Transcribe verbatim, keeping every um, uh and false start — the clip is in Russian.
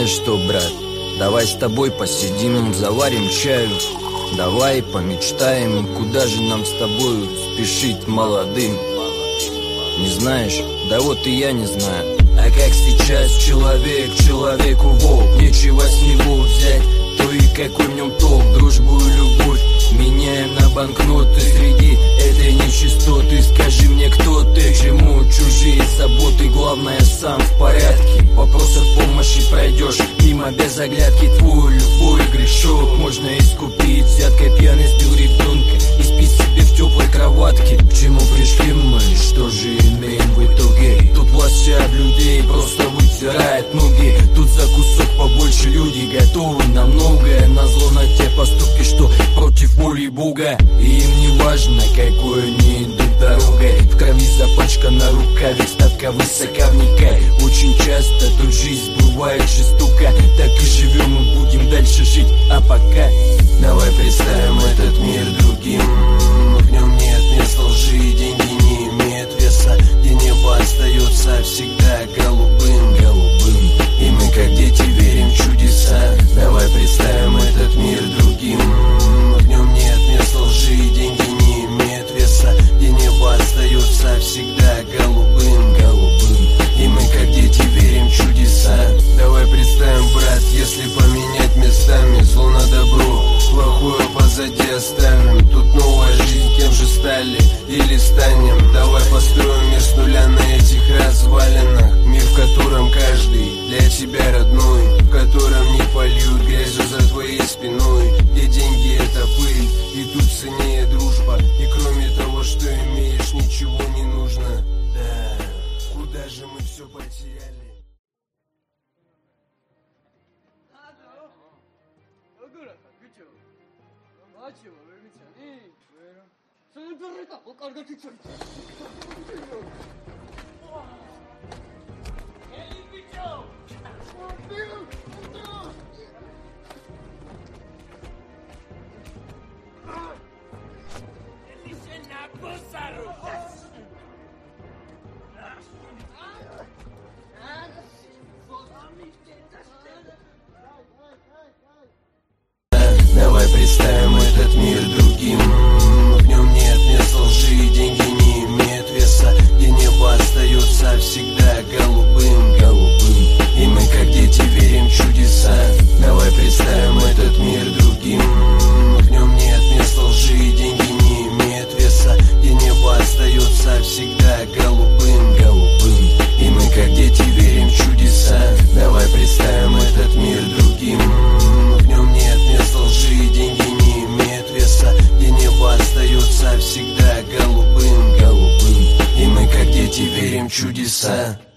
знаешь что, брат, давай с тобой посидим, заварим чаю. Давай помечтаем, куда же нам с тобой спешить молодым. Не знаешь? Да вот и я не знаю. А как сейчас человек человеку волк, нечего с него взять, то и какой в нем толк. Дружбу и любовь меняем на банкноты среди этой нечистоты. Скажи мне, кто ты, чему чужие заботы, главное сам в порядке. Вопрос от помощи пройдешь мимо без оглядки. Твой любой грешок можно искупить взяткой. Пьяный сбил ребенка и спит себе в теплой кроватке. К чему пришли мы, что же имеем в итоге? Тут власть вся об людей просто вытирает ноги. Тут за кусок побольше люди готовы на многое, назло на те поступки, что против воли Бога. И им не важно, какой они идут дорогой. В крови запачкана рукавик, ставка высока, вникай. Очень часто тут жизнь бывает жестока. Так и живем и будем дальше жить, а пока давай представим этот мир другим. В нем нет места лжи, деньги не имеют веса, где небо остается всегда голубым, голубым. И мы как дети верим в чудеса. Давай представим этот мир другим. В нем нет места лжи, деньги не имеют веса, где небо остается всегда голубым, голубым. И мы как дети верим в чудеса. Давай представим, брат, если поменять местами зло на добро, плохое позади оставим. Тут новая жизнь, кем же стали или станем. Давай построим мир с нуля на этих развалинах. Мир, в котором каждый для тебя родной, в котором не польют грязью за твоей спиной, где деньги это пыль, и тут ценнее дружба. И кроме того, что имеешь, ничего не нужно. Да, куда же мы все потеряли? Давай представим этот мир другим. В нем нет места лжи, деньги не имеют веса, где небо остается всегда голубым, голубым. И мы как дети верим в чудеса. Давай представим этот мир другим. В нем нет места лжи, деньги не имеют веса, где небо остается всегда голубым, голубым. И мы как дети верим в чудеса. Давай представим этот мир другим. В нем нет места лжи, деньги не имеют веса, где небо остается всегда голубым, голубым. И мы как дети верим в чудеса.